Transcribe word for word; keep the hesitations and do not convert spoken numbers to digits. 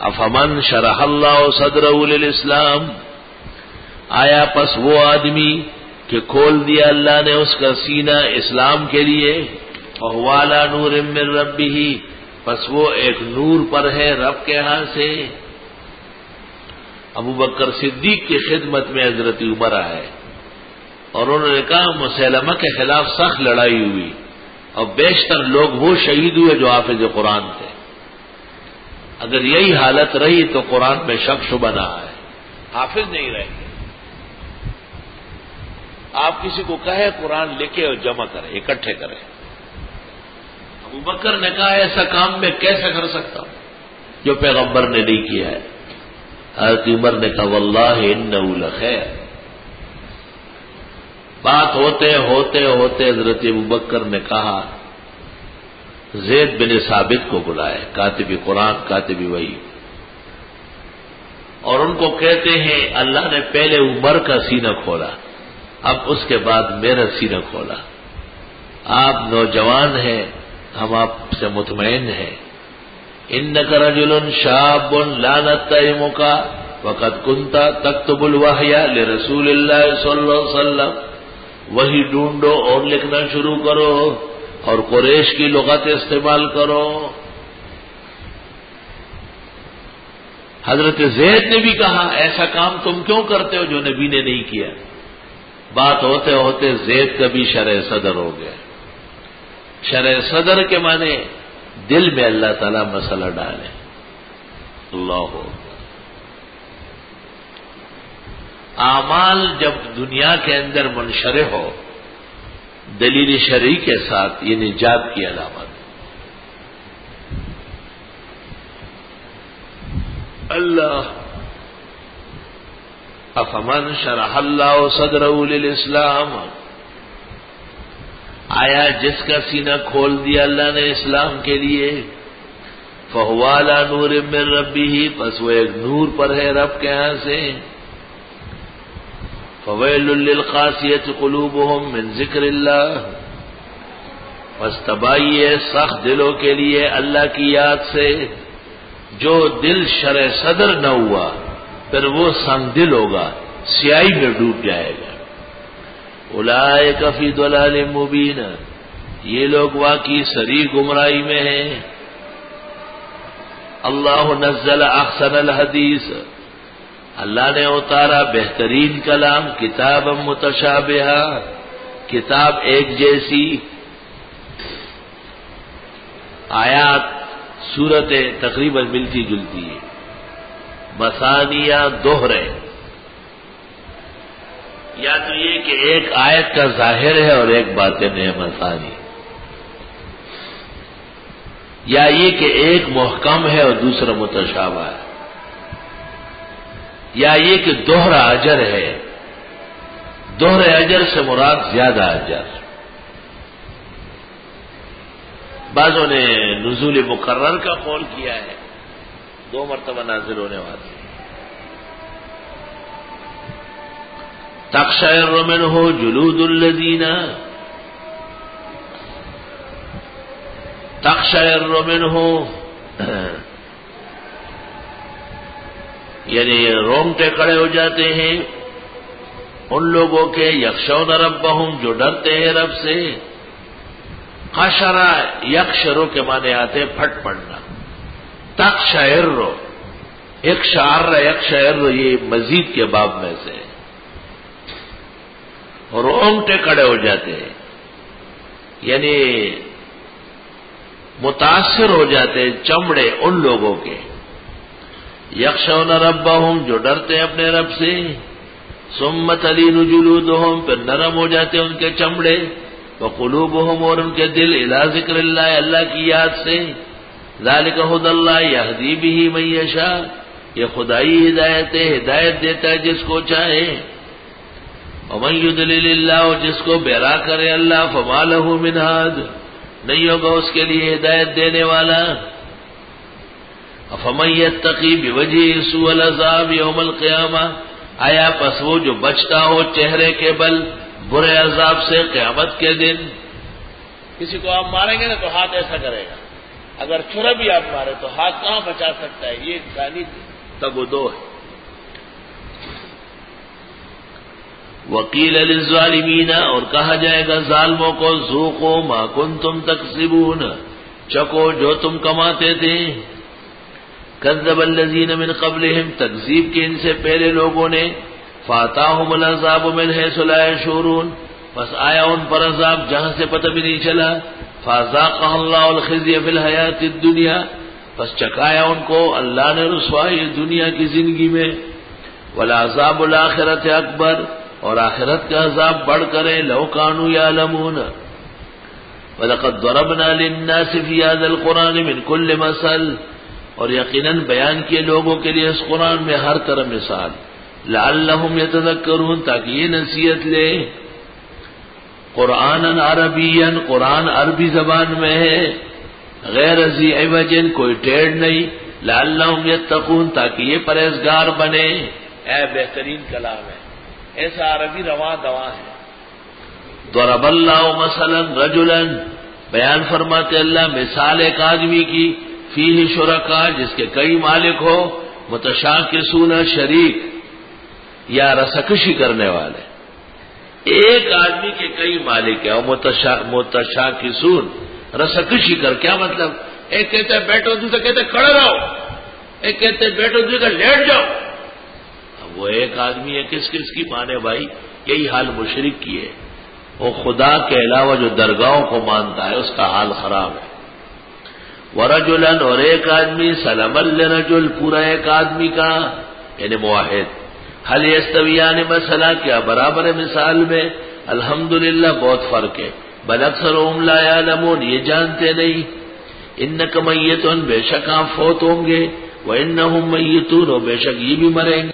افمن شرح اللہ صدرہ للاسلام، آیا پس وہ آدمی کہ کھول دیا اللہ نے اس کا سینہ اسلام کے لیے، فہو علی نور من ربہ، پس وہ ایک نور پر ہے رب کے ہاں سے۔ ابو بکر صدیق کی خدمت میں حضرت عمر آئے اور انہوں نے کہا مسیلمہ کے خلاف سخت لڑائی ہوئی اور بیشتر لوگ وہ شہید ہوئے جو حافظ قرآن تھے، اگر یہی حالت رہی تو قرآن میں شک شبہ نہ آئے، حافظ نہیں رہیں گے۔ آپ کسی کو کہے قرآن لکھے اور جمع کرے، اکٹھے کرے۔ ابو بکر نے کہا ایسا کام میں کیسے کر سکتا ہوں جو پیغمبر نے نہیں کیا ہے؟ حضرت عمر نے کہا واللہ انہ لخیر۔ بات ہوتے ہوتے ہوتے حضرت ابو بکر نے کہا زید بن ثابت کو بلائے، کاتب قرآن کاتب وحی، اور ان کو کہتے ہیں اللہ نے پہلے عمر کا سینہ کھولا، اب اس کے بعد میرا سینہ کھولا، آپ نوجوان ہیں، ہم آپ سے مطمئن ہیں۔ انک رجل شاب لا نتهمک وقد كنت تكتب الوحی لرسول اللہ صلی اللہ علیہ وسلم، وہی ڈھونڈو اور لکھنا شروع کرو اور قریش کی لغت استعمال کرو۔ حضرت زید نے بھی کہا ایسا کام تم کیوں کرتے ہو جو نبی نے نہیں کیا؟ بات ہوتے ہوتے زید کا بھی شرع صدر ہو گیا۔ شرع صدر کے معنی دل میں اللہ تعالیٰ مسئلہ ڈالے۔ اللہ اعمال جب دنیا کے اندر منشرح ہو دلیل شرعی کے ساتھ، یہ نجات کی علامت۔ اللہ افمن شرح اللہ صدرہ للاسلام، آیا جس کا سینہ کھول دیا اللہ نے اسلام کے لیے، فہو علی نور من ربہ، پس وہ ایک نور پر ہے رب کے ہاں سے۔ فویل للقاسیۃ قلوبہم من ذکر اللہ، پس تباہی ہے سخت دلوں کے لیے اللہ کی یاد سے۔ جو دل شرع صدر نہ ہوا پھر وہ سنگ دل ہوگا، سیاہی میں ڈوب جائے گا۔ اولئک فی ضلال مبین، یہ لوگ واقعی صریح گمراہی میں ہیں۔ اللہ نزل احسن الحدیث، اللہ نے اتارا بہترین کلام، کتاب متشابہہ، کتاب ایک جیسی، آیات صورتیں تقریباً ملتی جلتی ہیں، مثانیہ دوہرے، یا تو یہ کہ ایک آیت کا ظاہر ہے اور ایک باطن ہے مثانی، یا یہ کہ ایک محکم ہے اور دوسرا متشابہ ہے، یا یہ کہ دوہرا اجر ہے، دوہرے اجر سے مراد زیادہ اجر۔ بعضوں نے نزول مقرر کا قول کیا ہے، دو مرتبہ نازل ہونے والی، تقشعر منہ جلود الذین، تقشعر منہ یعنی رونگٹے کھڑے ہو جاتے ہیں ان لوگوں کے، یخشون ربہم جو ڈرتے ہیں رب سے۔ قشرا یکشرو کے معنی آتے پھٹ پڑنا، تقشعر اقشعر یقشعر یہ مزید کے باب میں سے، رونگٹے کھڑے ہو جاتے ہیں یعنی متاثر ہو جاتے چمڑے ان لوگوں کے، یخشون ربہم جو ڈرتے ہیں اپنے رب سے، ثم تلین جلودہم پھر نرم ہو جاتے ان کے چمڑے، وقلوبہم اور ان کے دل الی ذکر اللہ اللہ کی یاد سے۔ ذالک ھدی اللہ یہدی بہ من یشاء، یہ خدائی ہدایت ہے، ہدایت دیتا ہے جس کو چاہے۔ ومن یضلل اللہ، جس کو بہرا کرے اللہ، فما لہ من ہاد، نہیں ہوگا اس کے لیے ہدایت دینے والا۔ افمن یتقی بوجہہ سوء العذاب یوم القیامہ، آیا پس وہ جو بچتا ہو چہرے کے بل برے عذاب سے قیامت کے دن۔ کسی کو آپ ماریں گے نا تو ہاتھ ایسا کرے گا، اگر چھرا بھی آپ مارے تو ہاتھ کہاں بچا سکتا ہے؟ یہ انسانی تگ و دو ہے. وقیل للظالمین، اور کہا جائے گا ظالموں کو، ذوقوا ما کنتم تکسبون، چکو جو تم کماتے تھے. کذب الذین من قبلہم، تکذیب کی ان سے پہلے لوگوں نے. فاتاہم العذاب من حیث لا یشعرون، بس آیا ان پر عذاب جہاں سے پتہ بھی نہیں چلا. فذاقہ اللہ الخزی فی الحیات الدنیا، بس چکایا ان کو اللہ نے رسوائی دنیا کی زندگی میں. والعذاب الآخرۃ اکبر، اور آخرت کا عذاب بڑھ کرے. لو کانوا یعلمون. وَلَقَدْ ضَرَبْنَا لِلنَّاسِ فِي هَذَا الْقُرْآنِ مِنْ كُلِّ مَثَلٍ، اور یقیناً بیان کیے لوگوں کے لیے اس قرآن میں ہر طرح مثال. لَعَلَّهُمْ يَتَذَكَّرُونَ، تاکہ یہ نصیحت لے. قرآن عربیًا، قرآن عربی زبان میں ہے. غیر ذی عوج، کوئی ٹیڑھ نہیں. لَعَلَّهُمْ يَتَّقُونَ، تاکہ یہ پرہیزگار بنے. اے بہترین کلام ہے، ایسا عربی رواں دواں ہے. ضرب اللہ مثلا رجلا، بیان فرماتے اللہ مثال ایک آدمی کی. فیہ شرکاء، جس کے کئی مالک ہو. متشاکسون، شریک یا رسکشی کرنے والے. ایک آدمی کے کئی مالک ہیں اور متشاکسون، رسکشی کر. کیا مطلب؟ ایک کہتا ہے بیٹھو، دوسرا کہتا ہے کھڑے رہو. ایک کہتے ہیں بیٹھو، دوسرا لیٹ جاؤ. وہ ایک آدمی ہے، کس کس کی مانے بھائی؟ یہی حال مشرک کی ہے. وہ خدا کے علاوہ جو درگاہوں کو مانتا ہے اس کا حال خراب ہے. ورجلا، اور ایک آدمی. سلما لرجل، پورا ایک آدمی کا، یعنی موحد. هل یستویان مثلا، کیا برابر ہے مثال میں؟ الحمدللہ بہت فرق ہے. بل اکثرهم لا یعلمون، یہ جانتے نہیں. انک میت، بے شک آپ فوت ہوں گے. وانہم میتون، اور بے شک یہ بھی مریں گے.